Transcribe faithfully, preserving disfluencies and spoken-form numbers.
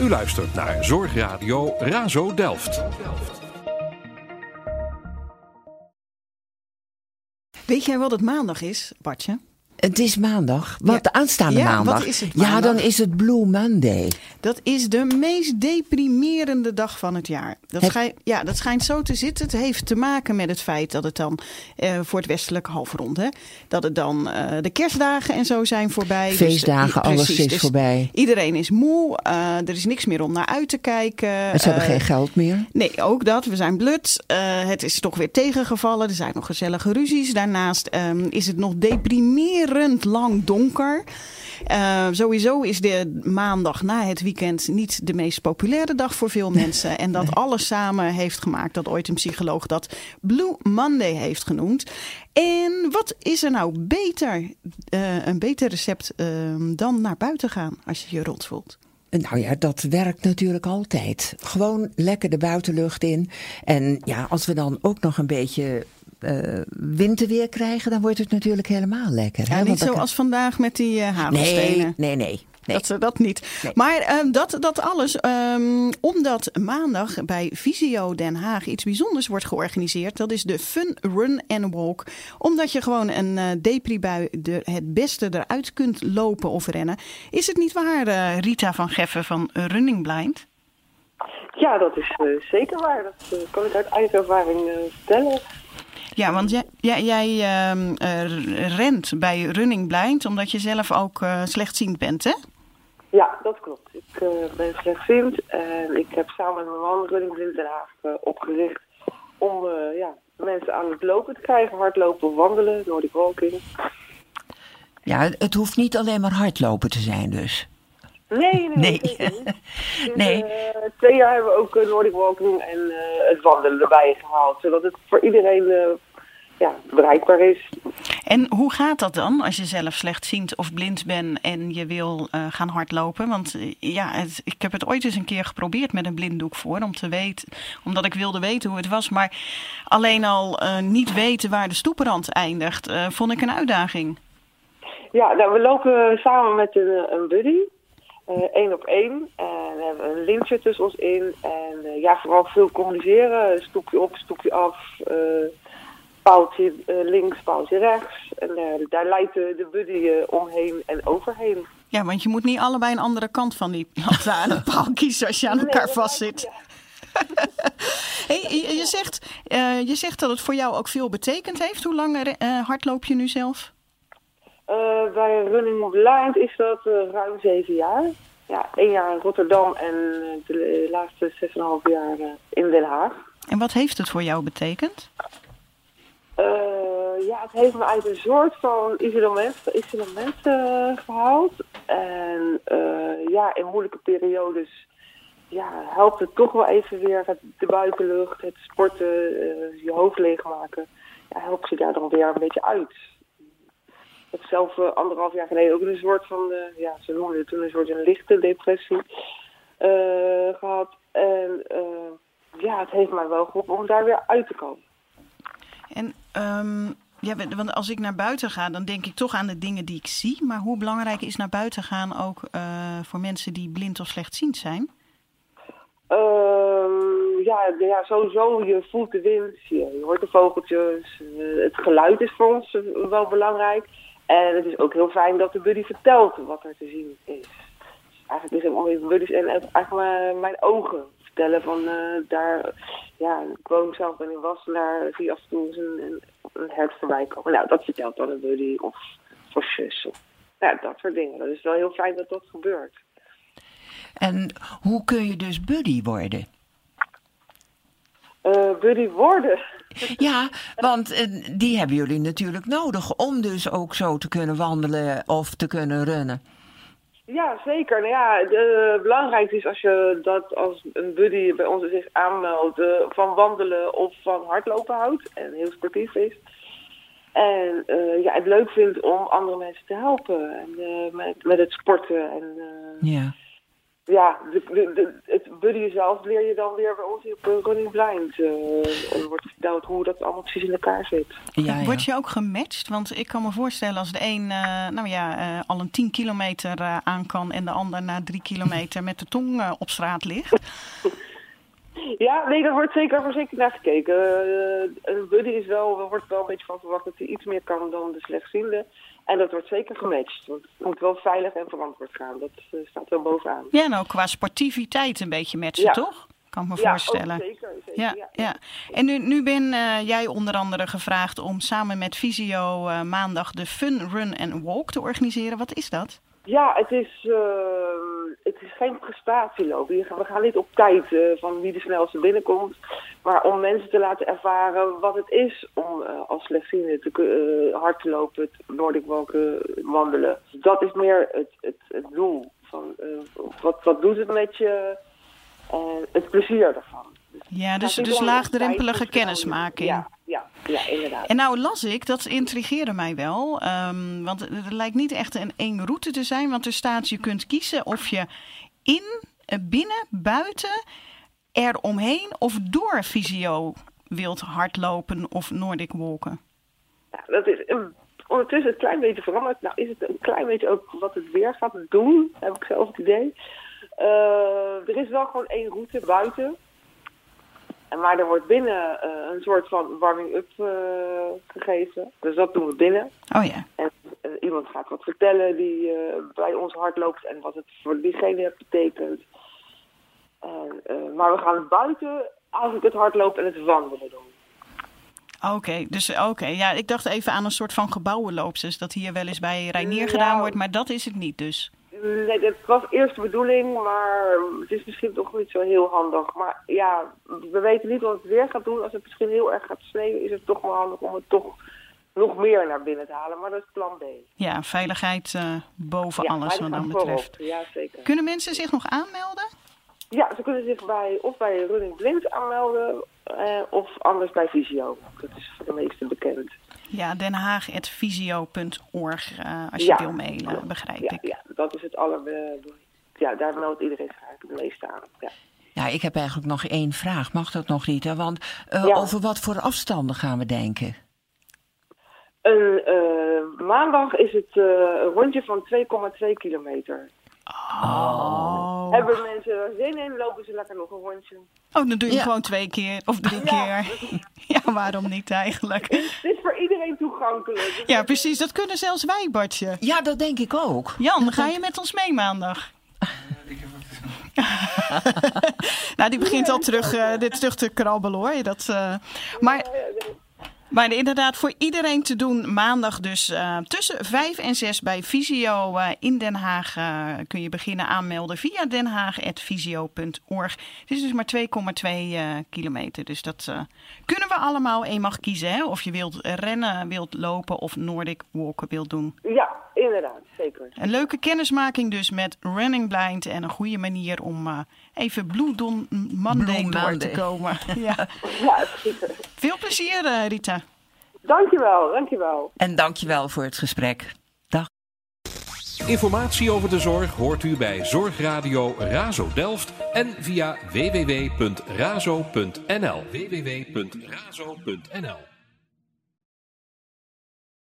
U luistert naar Zorgradio Razo Delft. Weet jij wat het maandag is, Bartje? Het is maandag. Wat, ja. Aanstaande ja, maandag? Wat is het maandag? Ja, dan is het Blue Monday. Dat is de meest deprimerende dag van het jaar. Dat, het... schijnt, ja, dat schijnt zo te zitten. Het heeft te maken met het feit dat het dan uh, voor het westelijke halfrond... Hè, dat het dan uh, de kerstdagen en zo zijn voorbij. Feestdagen, dus, uh, alles precies, is dus voorbij. Iedereen is moe. Uh, er is niks meer om naar uit te kijken. En ze uh, hebben geen geld meer. Nee, ook dat. We zijn blut. Uh, het is toch weer tegengevallen. Er zijn nog gezellige ruzies. Daarnaast um, is het nog deprimerend lang donker. Uh, sowieso is de maandag na het weekend niet de meest populaire dag voor veel mensen. En dat alles samen heeft gemaakt dat ooit een psycholoog dat Blue Monday heeft genoemd. En wat is er nou beter, uh, een beter recept uh, dan naar buiten gaan als je je rot voelt? Nou ja, dat werkt natuurlijk altijd. Gewoon lekker de buitenlucht in. En ja, als we dan ook nog een beetje uh, winterweer krijgen, dan wordt het natuurlijk helemaal lekker. Ja, hè? niet zoals kan... vandaag met die uh, hagelstenen. Nee, nee, nee. Nee. Dat ze dat niet. Nee. Maar uh, dat, dat alles, um, omdat maandag bij Visio Den Haag iets bijzonders wordt georganiseerd. Dat is de Fun Run and Walk. Omdat je gewoon een uh, depri-bui de, het beste eruit kunt lopen of rennen. Is het niet waar, uh, Rita van Geffen van Running Blind? Ja, dat is uh, zeker waar. Dat uh, kan ik uit eigen ervaring uh, vertellen. Ja, want jij, jij, jij uh, uh, rent bij Running Blind omdat je zelf ook uh, slechtziend bent, hè? Ja, dat klopt. Ik uh, ben slechtziend en ik heb samen met mijn man Running Blind Den Haag uh, opgericht om uh, ja, mensen aan het lopen te krijgen. Hardlopen, wandelen, Nordic walking. Ja, het hoeft niet alleen maar hardlopen te zijn dus. Nee, nee, nee. nee. Dus, nee. Uh, twee jaar hebben we ook uh, Nordic walking en uh, het wandelen erbij gehaald. Zodat het voor iedereen uh, ja, bereikbaar is. En hoe gaat dat dan als je zelf slechtziend of blind bent en je wil uh, gaan hardlopen? Want uh, ja, het, ik heb het ooit eens een keer geprobeerd met een blinddoek voor. Om te weten, omdat ik wilde weten hoe het was. Maar alleen al uh, niet weten waar de stoeprand eindigt, uh, vond ik een uitdaging. Ja, nou, we lopen samen met een, een buddy. Uh, één op één. En we hebben een lintje tussen ons in. En uh, ja, vooral veel communiceren. Stoepje op, stoepje af. Uh, paaltje uh, links, paaltje rechts. En uh, daar leidt de, de buddy uh, omheen en overheen. Ja, want je moet niet allebei een andere kant van die lantaarnpaal kiezen als je aan elkaar nee, vastzit. Ja. hey, je, je, zegt, uh, je zegt dat het voor jou ook veel betekend heeft. Hoe lang uh, hardloop je nu zelf? Uh, bij Running Blind is dat uh, ruim zeven jaar. Ja, één jaar in Rotterdam en uh, de laatste zes en een half jaar uh, in Den Haag. En wat heeft het voor jou betekend? Uh, ja, het heeft me uit een soort van isolement, isolement uh, gehaald. En uh, ja, in moeilijke periodes ja, helpt het toch wel even weer het, de buitenlucht, het sporten, uh, je hoofd leegmaken. Ja, helpt je daar dan weer een beetje uit. Ik heb zelf uh, anderhalf jaar geleden ook een soort van, uh, ja, ze noemden het toen een soort een lichte depressie uh, gehad. En uh, ja, het heeft mij wel geholpen om daar weer uit te komen. En um, ja, want als ik naar buiten ga, dan denk ik toch aan de dingen die ik zie. Maar hoe belangrijk is naar buiten gaan ook uh, voor mensen die blind of slechtziend zijn? Uh, ja, ja, sowieso. Je voelt de wind, je, je hoort de vogeltjes. Uh, het geluid is voor ons uh, wel belangrijk. En het is ook heel fijn dat de buddy vertelt wat er te zien is. Dus eigenlijk is het om even buddies en eigenlijk mijn, mijn ogen vertellen van uh, daar, ja, ik woon zelf in Wassenaar, zie je af en toe een, een hert voorbij komen. Nou, dat vertelt dan een buddy of voor zus. Of, ja, dat soort dingen. Dat is wel heel fijn dat dat gebeurt. En hoe kun je dus buddy worden? Uh, buddy worden? Ja, want uh, die hebben jullie natuurlijk nodig om dus ook zo te kunnen wandelen of te kunnen runnen. Ja, zeker. Nou ja, het uh, belangrijkste is als je dat als een buddy bij ons zich aanmeldt uh, van wandelen of van hardlopen houdt en heel sportief is. En uh, ja, het leuk vindt om andere mensen te helpen en, uh, met, met het sporten. En, uh, ja. ja, de, de, de, het buddy zelf leer je dan weer bij ons op Running Blind. Uh, en wordt verteld hoe dat allemaal precies in elkaar zit. Ja, ja. Word je ook gematcht? Want ik kan me voorstellen als de een uh, nou ja, uh, al een tien kilometer uh, aan kan en de ander na drie kilometer met de tong uh, op straat ligt. Ja, nee, daar wordt zeker voor zeker naar gekeken. Uh, een buddy is wel, er wordt wel een beetje van verwacht dat hij iets meer kan dan de slechtziende. En dat wordt zeker gematcht. Want het moet wel veilig en verantwoord gaan. Dat uh, staat wel bovenaan. Ja, nou qua sportiviteit een beetje matchen, ja. Toch? Kan ik me ja, voorstellen. Ook zeker, zeker. Ja, ja. ja. En nu, nu ben uh, jij onder andere gevraagd om samen met Visio uh, maandag de Fun Run and Walk te organiseren. Wat is dat? Ja, het is, uh, het is geen prestatieloop. We gaan niet op tijd uh, van wie de snelste binnenkomt. Maar om mensen te laten ervaren wat het is om uh, als slechtziende te, uh, hard te lopen, het Nordic walken, wandelen. Dat is meer het, het, het doel. Van, uh, wat, wat doet het met je en het plezier ervan. Dus ja, dus, dus laagdrempelige kennismaking. Ja, ja, ja, inderdaad. En nou las ik, dat intrigeerde mij wel. Um, want het lijkt niet echt een één route te zijn. Want er staat, je kunt kiezen of je in, binnen, buiten, eromheen of door Visio wilt hardlopen of Nordic walken. Ja, dat is um, ondertussen een klein beetje veranderd. Nou is het een klein beetje ook wat het weer gaat doen, heb ik zelf het idee. Uh, er is wel gewoon één route buiten. Maar er wordt binnen uh, een soort van warming-up uh, gegeven. Dus dat doen we binnen. Oh ja. En uh, iemand gaat wat vertellen die uh, bij ons hard loopt en wat het voor diegene betekent. En, uh, maar we gaan buiten als ik het hardloop en het wandelen doen. Oké, okay, dus oké. Okay. Ja, ik dacht even aan een soort van gebouwenloopses dat hier wel eens bij Reinier ja. gedaan wordt, maar dat is het niet dus. Nee, dat was eerst de bedoeling, maar het is misschien toch niet zo heel handig. Maar ja, we weten niet wat het weer gaat doen. Als het misschien heel erg gaat sneeuwen, is het toch wel handig om het toch nog meer naar binnen te halen. Maar dat is plan B. Ja, veiligheid uh, boven ja, alles wat dan betreft. Ja, zeker. Kunnen mensen zich nog aanmelden? Ja, ze kunnen zich bij, of bij Running Blind aanmelden eh, of anders bij Visio. Dat is voor de meesten bekend. Ja, den haag punt visio punt org uh, als je ja, wil mailen, ja, begrijp ja, ik. Ja, dat is het aller... Uh, ja, daar meldt iedereen zich eigenlijk het meeste aan. Ja. Ja, ik heb eigenlijk nog één vraag. Mag dat nog niet? Hè? Want uh, ja. over wat voor afstanden gaan we denken? Een, uh, maandag is het uh, een rondje van twee komma twee kilometer. Oh. Hebben mensen er zin in, lopen ze lekker nog een rondje. Oh, dan doe je ja. gewoon twee keer of drie ja. keer. Ja, waarom niet eigenlijk? Het is, het is voor iedereen toegankelijk. Ja, precies. Dat kunnen zelfs wij, Bartje. Ja, dat denk ik ook. Jan, dan ga je met ons mee maandag? Nou, die begint al terug, uh, dit terug te krabbelen hoor. Dat, uh, maar... Maar inderdaad, voor iedereen te doen maandag dus uh, tussen vijf en zes bij Visio uh, in Den Haag uh, kun je beginnen aanmelden via den haag punt visio punt org. Het is dus maar twee komma twee uh, kilometer, dus dat uh, kunnen we allemaal. En je mag kiezen hè, of je wilt rennen, wilt lopen of Nordic walken wilt doen. Ja, inderdaad, zeker. Een leuke kennismaking dus met Running Blind en een goede manier om uh, even Blue Don Monday Blue door Monday. te komen. Ja. Ja, zeker. Veel plezier uh, Rita. Dankjewel, dankjewel. En dankjewel voor het gesprek. Dag. Informatie over de zorg hoort u bij Zorgradio Razo Delft en via w w w punt razo punt n l. w w w punt razo punt n l